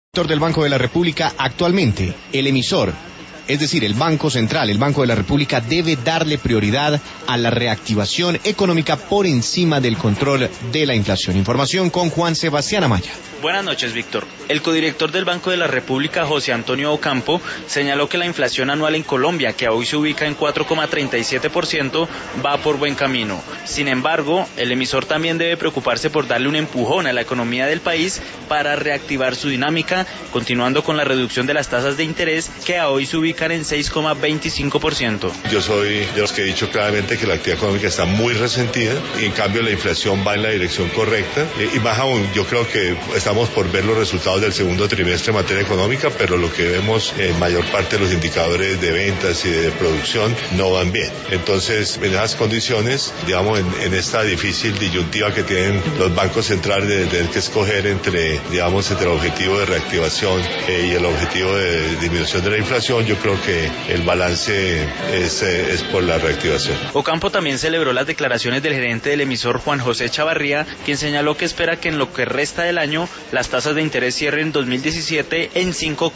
Del Banco de la República actualmente, el emisor, es decir, el Banco Central, el Banco de la República debe darle prioridad a la reactivación económica por encima del control de la inflación. Información con Juan Sebastián Amaya. Buenas noches, Víctor. El codirector del Banco de la República, José Antonio Ocampo, señaló que la inflación anual en Colombia, que hoy se ubica en 4,37%, va por buen camino. Sin embargo, el emisor también debe preocuparse por darle un empujón a la economía del país para reactivar su dinámica, continuando con la reducción de las tasas de interés, que hoy se ubican en 6,25%. Yo soy de los que he dicho claramente que la actividad económica está muy resentida y en cambio la inflación va en la dirección correcta y más aún, yo creo que estamos por ver los resultados del segundo trimestre en materia económica, pero lo que vemos en mayor parte de los indicadores de ventas y de producción no van bien. Entonces, en esas condiciones, digamos, en esta difícil disyuntiva que tienen los bancos centrales de tener que escoger entre el objetivo de reactivación y el objetivo de disminución de la inflación, yo creo que el balance es por la reactivación. Ocampo también celebró las declaraciones del gerente del emisor, Juan José Chavarría, quien señaló que espera que en lo que resta del año las tasas de interés cierren 2017 en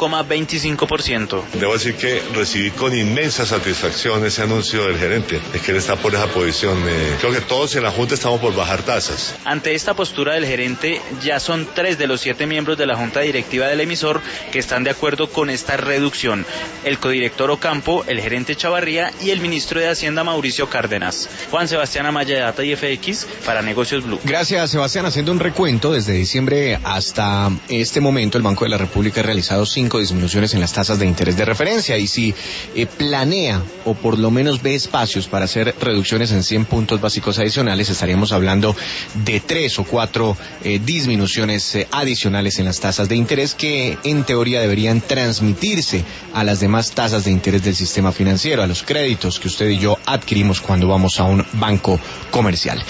5,25%. Debo decir que recibí con inmensa satisfacción ese anuncio del gerente, de que él está por esa posición. Creo que todos en la Junta estamos por bajar tasas. Ante esta postura del gerente, ya son 3 de los 7 miembros de la Junta Directiva del emisor que están de acuerdo con esta reducción: el codirector Ocampo, el gerente Chavarría y el ministro de Hacienda, Mauricio Cárdenas. Juan Sebastián Amaya, de Data y FX, para Negocios Blue. Gracias, Sebastián. Haciendo un recuento, desde diciembre hasta este momento, el Banco de la República ha realizado 5 disminuciones en las tasas de interés de referencia, y si planea o por lo menos ve espacios para hacer reducciones en 100 puntos básicos adicionales, estaríamos hablando de 3 o 4 disminuciones adicionales en las tasas de interés que en teoría deberían transmitirse a las demás tasas de interés del sistema financiero, a los créditos que usted y yo adquirimos cuando vamos a un banco comercial.